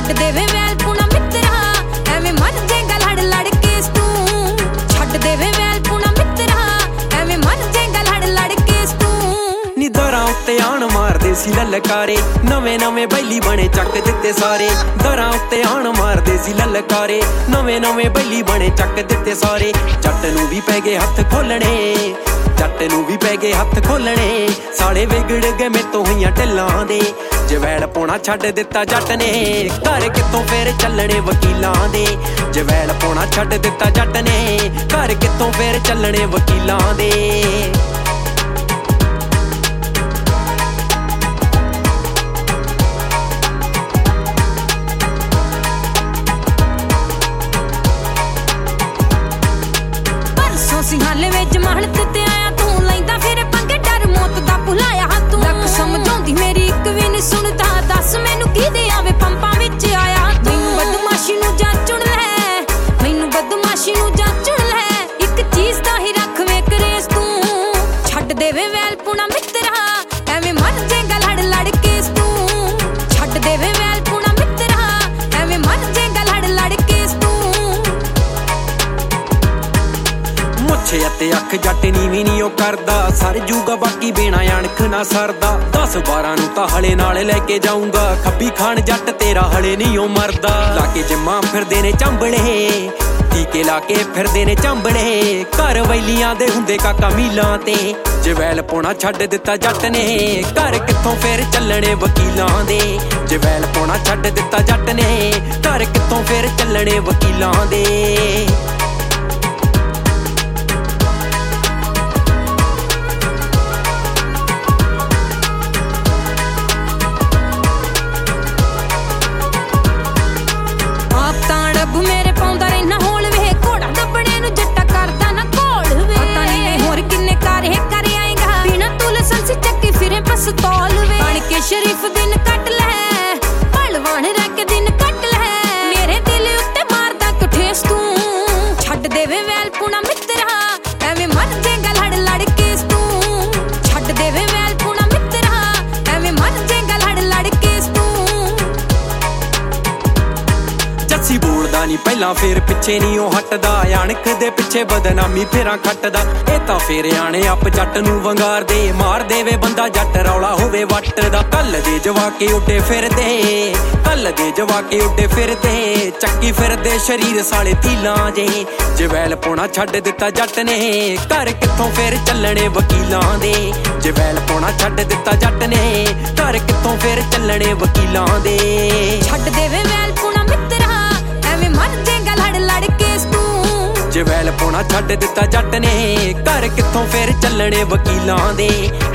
ਛੱਡ ਦੇਵੇ ਵੈਲ ਪੁਣਾ ਮਿੱਤਰਾ ਐਵੇਂ ਮਰ ਜਾਏਗਾ ਲੜ ਲੜ ਕੇ ਤੂੰ ਛੱਡ ਦੇਵੇ ਵੈਲ ਪੁਣਾ ਮਿੱਤਰਾ ਐਵੇਂ ਮਰ ਜਾਏਗਾ ਲੜ ਲੜ ਕੇ ਤੂੰ ਨੀ ਦਰਾਂ ਉੱਤੇ ਆਣ ਮਾਰਦੇ ਸੀ ਲਲਕਾਰੇ ਨਵੇਂ ਨਵੇਂ ਬੈਲੀ ਬਣੇ ਚੱਕ ਦਿੱਤੇ ਸਾਰੇ ਦਰਾਂ ਉੱਤੇ ਆਣ ਮਾਰਦੇ ਸੀ ਲਲਕਾਰੇ ਨਵੇਂ ਨਵੇਂ ਬੈਲੀ ਬਣੇ ਚੱਕ ਦਿੱਤੇ ਸਾਰੇ ਜੱਟ ਨੂੰ ਵੀ ਪੈ ਗਏ ਹੱਥ ਖੋਲਣੇ ਜੱਟ ਨੂੰ ਵੀ ਪੈ ਗਏ ਹੱਥ ਖੋਲਣੇ ਸਾਲੇ ਵਿਗੜ ਗਏ ਮੇਤੋਂ ਹੋਈਆਂ ਢਿੱਲਾਂ ਦੇ ਜਵੈਲ ਪਾਉਣਾ ਛੱਡ ਦਿੱਤਾ ਜੱਟ ਨੇ ਘਰ ਕਿੱਥੋਂ ਫੇਰ ਚੱਲਣੇ ਵਕੀਲਾਂ ਦੇ ਜਵੈਲ ਪਾਉਣਾ ਛੱਡ ਦਿੱਤਾ ਜੱਟ ਨੇ ਘਰ ਕਿੱਥੋਂ ਫੇਰ ਚੱਲਣੇ ਵਕੀਲਾਂ ਦੇ ਸਿੰਘਾਲੇ ਵਿੱਚ ਮਹਲਤ ਤੇ ਆਇਆ ਤੂੰ ਲੈਂਦਾ ਫਿਰ ਪੰਗੇ ਡਰ ਮੌਤ ਦਾ ਭੁਲਾਇਆ ਤੂੰ ਲੱਖ ਸਮਝਾਉਂਦੀ ਮੇਰੀ ਇੱਕ ਵੀ ਨਹੀਂ ਸੁਣਦਾ ਦੱਸ ਮੈਨੂੰ ਕਿਹਦੇ ਆਵੇ ਪੰਪਾਂ ਵਿੱਚ ਆਇਆ ਮੈਨੂੰ ਬਦਮਾਸ਼ੀ ਨੂੰ ਜਾਂ ਚੁਣ ਲੈ ਮੈਨੂੰ ਬਦਮਾਸ਼ੀ ਨੂੰ ਜਾਂ ਚੁਣ ਲੈ ਇੱਕ ਚੀਜ਼ ਦਾ ਹੀ ਰੱਖ ਵੇ ਕਰੇਸ ਤੂੰ ਛੱਡ ਦੇਵੇ ਵੈਲ ਪੁਣਾ ਮਿੱਤਰਾ ਐਵੇਂ ਮਰ ਜਾਏਗਾ ਲੜ ਲੜ ਕੇ ਤੂੰ ਛੱਡ ਦੇਵੇ ਵੈਲ ਪੁਣਾ ਮਿੱਤਰਾ ਐਵੇਂ ਮਰ ਜਾਏਗਾ ਲੜ ਲੜ ਕੇ ਮੁੱਛੇ ਅਤੇ ਅੱਖ ਜੱਟ ਨੀਵੀਂ ਨੀ ਉਹ ਕਰਦਾ ਸਰ ਜੂਗਾ ਬਾਕੀ ਬਿਨਾ ਅਣਖ ਨਾ ਸਰਦਾ 10-12 ਨੂੰ ਤਾਂ ਹਲੇ ਨਾਲ ਲੈ ਕੇ ਜਾਊਂਗਾ ਖੱਬੀ ਖਾਨ ਜੱਟ ਤੇਰਾ ਹਲੇ ਨਹੀਂ ਉਹ ਮਰਦਾ ਲਾ ਕੇ ਜੰਮਾਂ ਫਿਰਦੇ ਨੇ ਚੰਬਲੇ ਟੀਕੇ ਲਾ ਕੇ ਫਿਰਦੇ ਨੇ ਚੰਬਲੇ ਘਰ ਵੈਲੀਆਂ ਦੇ ਹੁੰਦੇ ਕਾਕਾ ਮੀਲਾਂ ਤੇ ਜਵੈਲ ਪਾਉਣਾ ਛੱਡ ਦਿੱਤਾ ਜੱਟ ਨੇ ਘਰ ਕਿੱਥੋਂ ਫੇਰ ਚੱਲਣੇ ਵਕੀਲਾਂ ਦੇ ਜਵੈਲ ਪਾਉਣਾ ਛੱਡ ਦਿੱਤਾ ਜੱਟ ਨੇ ਘਰ ਕਿੱਥੋਂ ਫੇਰ ਚੱਲਣੇ ਵਕੀਲਾਂ ਦੇ ਮੇਰੇ ਪਾਉਂਦਾ ਰਹਿਣਾ ਹੋਲ ਵੇ ਘੋੜਾ ਦੱਬਣੇ ਨੂੰ ਜੱਟਾ ਕਰਦਾ ਨਾ ਘੋਲ ਵੇ ਪਤਾ ਨਹੀਂ ਹੋਰ ਕਿੰਨੇ ਕਾਰੇ ਕਰ ਆਏਗਾ ਬਿਨਾ ਤੂੰ ਲਾਇਸੈਂਸ ਚੱਕੀ ਫਿਰੇ ਪਸਤੌਲ ਵੇ ਬਣ ਕੇ ਸ਼ਰੀਫ ਦਿਨ ਕੱਟ ਲੈ ਭਲਵਾਨ ਰਹਿ ਕੇ ਦਿਨ ਕੱਟ ਲੈ ਮੇਰੇ ਦਿਲ ਉੱਤੇ ਮਾਰਦਾ ਕੁਠੇਸ ਤੂੰ ਛੱਡ ਦੇਵੇ ਵੈਲ ਪੁਣਾ ਮਿੱਤਰਾ ਐਵੇਂ ਮਰ ਜਾਏਗਾ ਲੜ ਲੜ ਕੇ ਤੂੰ ਛੱਡ ਦੇਵੇ ਵੈਲ ਪੁਣਾ ਮਿੱਤਰਾ ਐਵੇਂ ਮਰ ਜਾਏਗਾ ਲੜ ਲੜ ਕੇ ਜੱਸੀ ਬੋਲਦਾ ਨੀ ਪਹਿਲਾਂ ਫੇਰ ਪਿੱਛੇ ਨੀ ਉਹ ਹਟਦਾ ਅਣਖ ਦੇ ਪਿੱਛੇ ਬਦਨਾਮੀ ਫੇਰਾਂ ਖੱਟਦਾ ਇਹ ਤਾਂ ਫੇਰ ਆਣੇ ਆਪ ਜੱਟ ਨੂੰ ਵੰਗਾਰਦੇ ਮਾਰ ਦੇਵੇ ਬੰਦਾ ਜੱਟ ਰੌਲਾ ਹੋਵੇ ਵੱਟ ਦਾ ਕੱਲ ਦੇ ਜਵਾਕੇ ਉੱਡੇ ਫਿਰਦੇ ਕੱਲ ਦੇ ਜਵਾਕੇ ਉੱਡੇ ਫਿਰਦੇ ਚੱਕੀ ਫਿਰਦੇ ਸ਼ਰੀਰ ਸਾਲੇ ਤੀਲਾਂ ਜੇ ਜਵੈਲ ਪਾਉਣਾ ਛੱਡ ਦਿੱਤਾ ਜੱਟ ਨੇ ਘਰ ਕਿੱਥੋਂ ਫੇਰ ਚੱਲਣੇ ਵਕੀਲਾਂ ਦੇ ਜਵੈਲ ਪਾਉਣਾ ਛੱਡ ਦਿੱਤਾ ਜੱਟ ਨੇ ਘਰ ਕਿੱਥੋਂ ਫੇਰ ਚੱਲਣੇ ਵਕੀਲਾਂ ਦੇ ਛੱਡ ਦੇਵੇ ਵੈਲ ਪੁਣਾ ਮਿੱਤਰਾ ਐਵੇਂ ਮਰ ਜਾਏਗਾ ਲੜ ਲੜ ਕੇ ਤੂੰ ਜਵੈਲ ਪਾਉਣਾ ਛੱਡ ਦਿੱਤਾ ਜੱਟ ਨੇ ਘਰ ਕਿੱਥੋਂ ਫੇਰ ਚੱਲਣੇ ਵਕੀਲਾਂ ਦੇ